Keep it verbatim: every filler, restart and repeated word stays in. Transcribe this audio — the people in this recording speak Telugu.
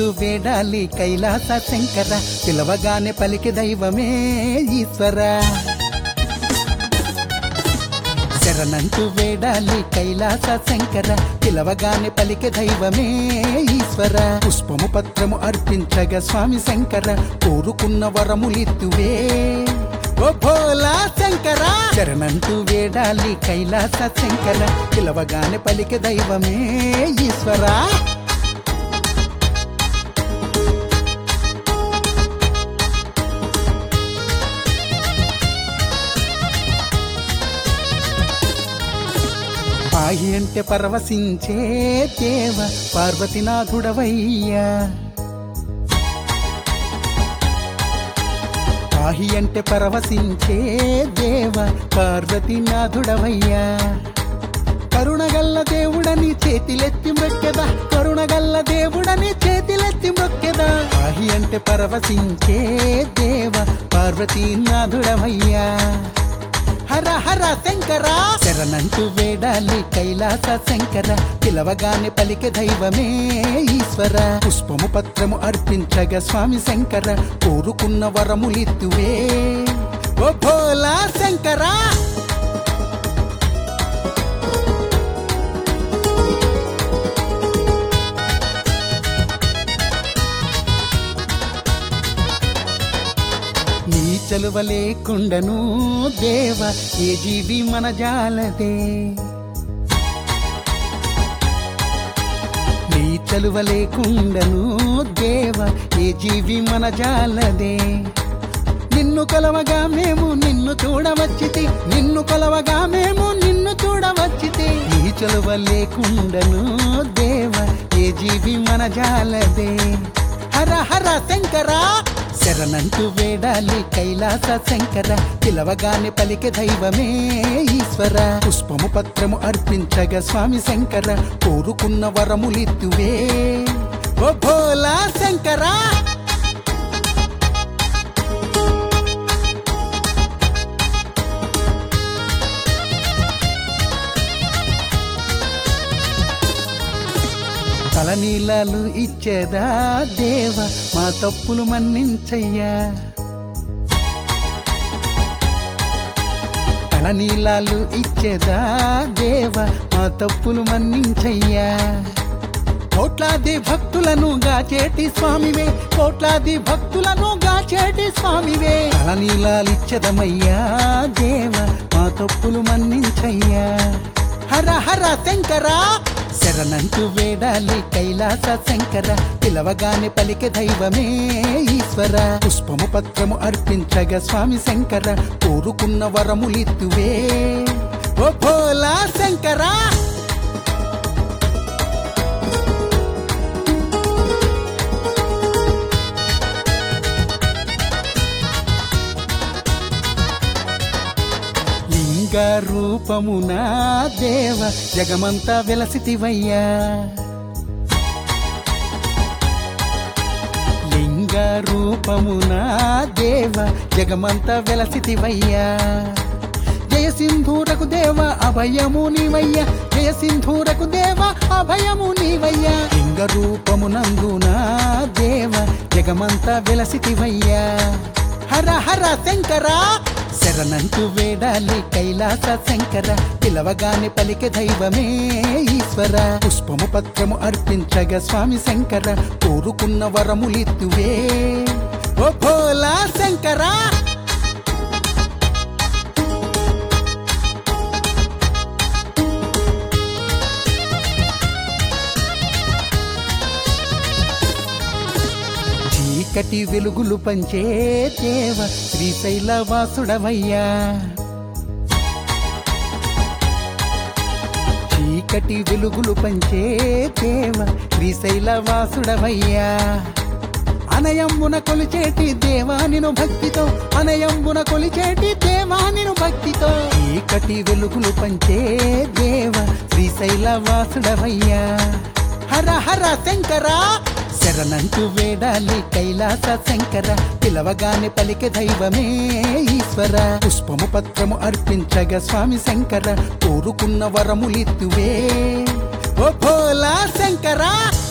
శరణంటూ వేడాలి కైలాస శంకర, పిలవగానే పలికి దైవమే ఈశ్వర. శరణంటూ వేడాలి కైలాస శంకర, పిలవగానే పలికి దైవమే ఈశ్వర. పుష్పము పత్రము అర్పించగా స్వామి శంకర, కోరుకున్న వరములిత్తువే ఓ భోలా శంకర. శరణంటూ వేడాలి కైలాస శంకర, పిలవగానే పలికి దైవమే ఈశ్వర. పాహి అంటే పరవశించే దేవ పార్వతీనాథుడవయ్యా. పాహి అంటే పరవశించే దేవ పార్వతీనాథుడవయ్యా. కరుణగల్ల దేవుడని చేతిలెత్తి మొక్కెదా, కరుణగల్ల దేవుడని చేతిలెత్తి మొక్కెదా. పాహి అంటే పరవశించే దేవ పార్వతీనాథుడవయ్యా. హర హర శంకర. శరణంటూ వేడాలి కైలాస శంకర, పిలవగానే పలికే దైవమే ఈశ్వర. పుష్పము పత్రము అర్పించగా స్వామి శంకర, కోరుకున్న వరములిత్తువే ఓ భోలా శంకర. నీ చలువ లేకుండను దేవ ఏ జీవి మన జాలదే. నీ చలువ లేకుండను దేవ ఏ జీవి మన జాలదే. నిన్ను కొలవగా మేము నిన్ను చూడవచ్చితి, నిన్ను కొలవగా మేము నిన్ను చూడవచ్చితి. నీ చలువ లేకుండను దేవ ఏ జీవి మన జాలదే. హర హర శంకర. శరణంటూ వేడాలి కైలాస శంకర, పిలవగానే పలికే దైవమే ఈశ్వర. పుష్పము పత్రము అర్పించగా స్వామి శంకర, కోరుకున్న వరములిత్తువే ఓ భోలా శంకర. తలనీలాలు ఇచ్చేదా దేవ మా తప్పులు మన్నించయ్యా. తలనీలాలు ఇచ్చేదా దేవ మా తప్పులు మన్నించయ్యా. కోట్లాది భక్తులను గాచేటి స్వామివే, కోట్లాది భక్తులను గాచేటి స్వామివే. తలనీలాలిచ్చదమయ్యా దేవ మా తప్పులు మన్నించయ్యా. హర హర శంకర. శరణంటూ వేడాలి కైలాస శంకర, పిలవగానే పలికే దైవమే ఈశ్వర. పుష్పము పత్రము అర్పించగా స్వామి శంకర, కోరుకున్న వరములిత్తువే ఓ భోలా శంకర. లింగ రూపమునా దేవ జగమంతా వెలసితివయ్యా. లింగ రూపమునా దేవ జగమంతా వెలసితివయ్యా. జయ సింధూరకు దేవ అభయము నీవయ్యా, జయ సింధూరకు దేవ అభయము నీవయ్యా. లింగ రూపమునందునా దేవ జగమంతా వెలసితివయ్యా. హర హర శంకర. శరణంటూ వేడాలి కైలాస శంకర, పిలవగానే పలికే దైవమే ఈశ్వర. పుష్పము పత్రము అర్పించగా స్వామి శంకర, కోరుకున్న వరములిత్తువే ఓ భోలా శంకర. చీకటి వెలుగులు పంచే దేవ శ్రీశైల వాసుడవయ్యా. చీకటి వెలుగులు పంచే దేవ శ్రీశైల వాసుడవయ్యా. అనయంబున కొలిచేటి దేవానిను భక్తితో, అనయంబున కొలిచేటి దేవానిను భక్తితో. చీకటి వెలుగులు పంచే దేవ శ్రీశైల వాసుడవయ్యా. హర హర శంకర. శరణంటూ వేడాలి కైలాస శంకర, పిలవగానే పలికే దైవమే ఈశ్వర. పుష్పము పత్రము అర్పించగా స్వామి శంకర, కోరుకున్న వరములిత్తువే ఓ భోలా శంకర.